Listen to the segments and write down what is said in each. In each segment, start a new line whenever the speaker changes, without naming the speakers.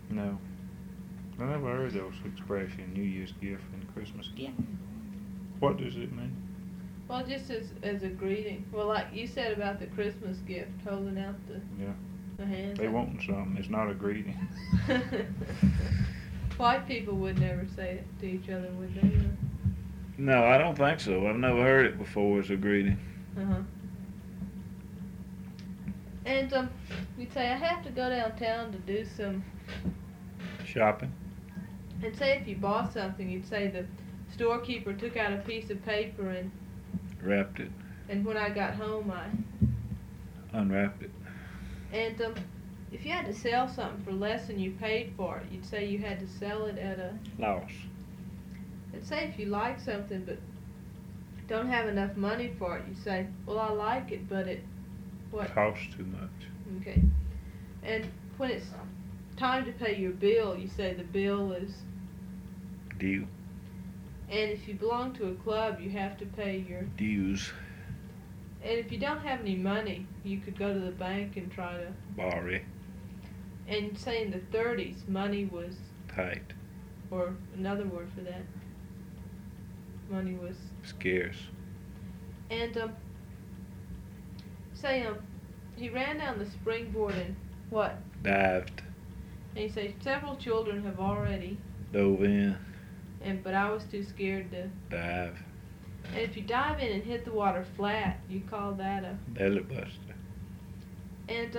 No. I never heard those expression, New Year's gift and Christmas gift. What does it mean?
Well, just as a greeting. Well, like you said about the Christmas gift, holding out
Yeah.
the hand.
They want something. It's not a greeting.
White people would never say it to each other, would they?
No, I don't think so. I've never heard it before as a greeting.
Uh-huh. And you'd say, I have to go downtown to do some
Shopping.
And say if you bought something, you'd say the storekeeper took out a piece of paper and
Wrapped it.
and when I got home I
Unwrapped it.
and if you had to sell something for less than you paid for it, you'd say you had to sell it at a
Loss.
and say if you like something but don't have enough money for it, you say, well, I like it, but it what?
Costs too much.
Okay. And when it's time to pay your bill, you say the bill is.
Due.
And if you belong to a club, you have to pay your.
Dues.
And if you don't have any money, you could go to the bank and try to.
Borrow.
And say in the 30s, money was.
Tight.
Or another word for that. Money was.
Scarce.
And say he ran down the springboard and what?
Dived.
And you say several children have already.
Dove in.
But I was too scared to.
Dive.
And if you dive in and hit the water flat, you call that a.
Belly buster.
And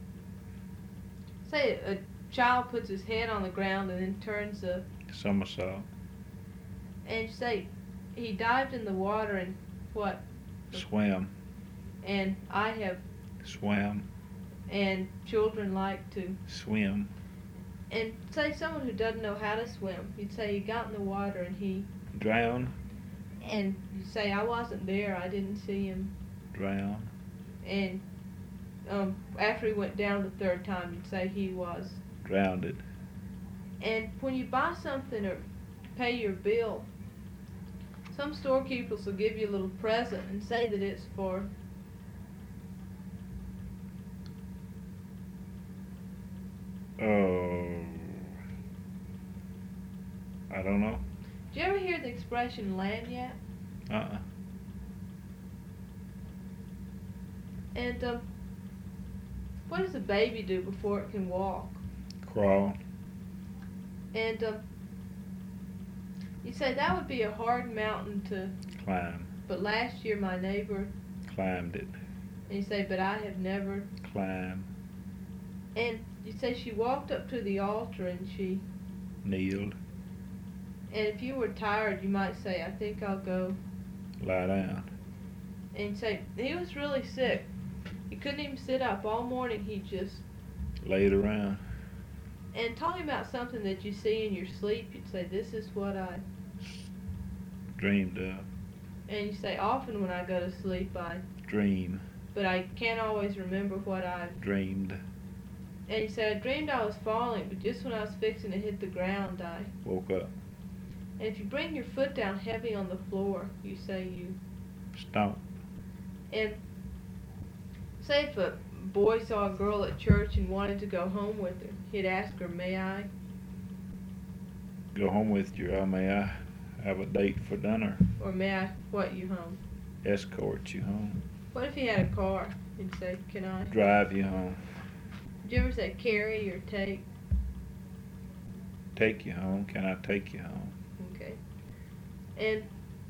say a child puts his head on the ground and then turns a.
Somersault.
And say he dived in the water and what?
Swim.
And I have.
Swam.
And children like to.
Swim.
And say someone who doesn't know how to swim, you'd say he got in the water and he.
Drown.
And you say I wasn't there, I didn't see him.
Drown.
And after he went down the third time, you'd say he was.
Drowned.
And when you buy something or pay your bill, some storekeepers will give you a little present and say that it's for.
Oh. I don't know.
Did you ever hear the expression lagniappe?
Uh-uh.
And what does a baby do before it can walk?
Crawl.
And you say that would be a hard mountain to.
Climb.
But last year my neighbor.
Climbed it.
And you say, but I have never.
Climb.
And you say she walked up to the altar and she.
Kneeled.
And if you were tired, you might say, I think I'll go.
Lie down.
And you say, he was really sick. He couldn't even sit up all morning. He just.
Laid around.
And talking about something that you see in your sleep, you'd say, this is what I.
Dreamed of.
And you say, often when I go to sleep, I.
Dream.
But I can't always remember what I've.
Dreamed.
And you say, I dreamed I was falling, but just when I was fixing to hit the ground, I.
Woke up.
And if you bring your foot down heavy on the floor, you say you.
Stomp.
And say if a boy saw a girl at church and wanted to go home with her, he'd ask her, may I?
Go home with you, or may I have a date for dinner?
Or may I what you home?
Escort you home.
What if he had a car? He'd say, can I?
Drive you home.
Did you ever say carry or take?
Take you home. Can I take you home?
Okay. And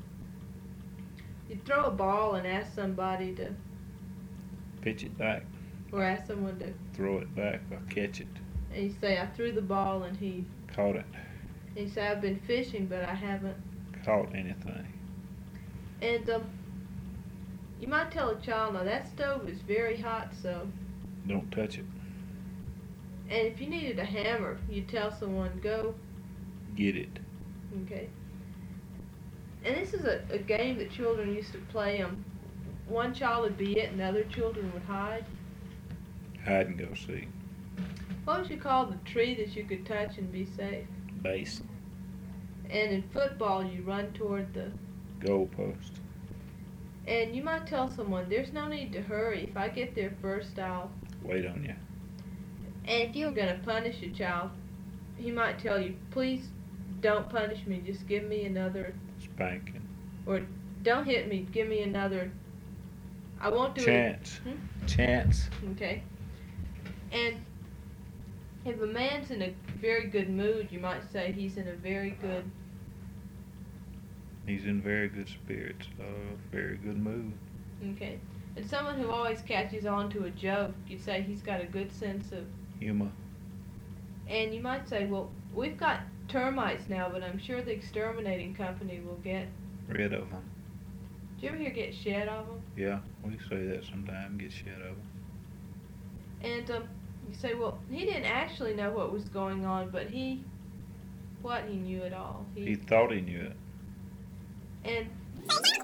you'd throw a ball and ask somebody to.
Pitch it back.
Or ask someone to.
Throw it back or catch it.
And you say, I threw the ball and he.
Caught it.
And you say, I've been fishing, but I haven't.
Caught anything.
And you might tell a child, now that stove is very hot, so.
Don't touch it.
And if you needed a hammer, you'd tell someone, go.
Get it.
Okay. And this is a game that children used to play. One child would be it and other children would hide.
Hide and go seek.
What would you call the tree that you could touch and be safe?
Base.
And in football, you run toward the.
Goal post.
And you might tell someone, there's no need to hurry. If I get there first, I'll.
Wait on you.
And if you were going to punish a child, he might tell you, please don't punish me, just give me another,
Spanking.
or don't hit me, give me another, I won't do
Chance.
it.
Chance.
Okay. And if a man's in a very good mood, you might say he's in a very good,
He's in very good spirits. Very good mood.
okay. And someone who always catches on to a joke, you'd say he's got a good sense of,
Humor.
and you might say, well, we've got termites now, but I'm sure the exterminating company will get,
Rid of them.
do you ever hear get shed of them?
Yeah, we say that sometime. Get shit of them.
And you say, well, he didn't actually know what was going on, but he knew it all.
He thought he knew it.
And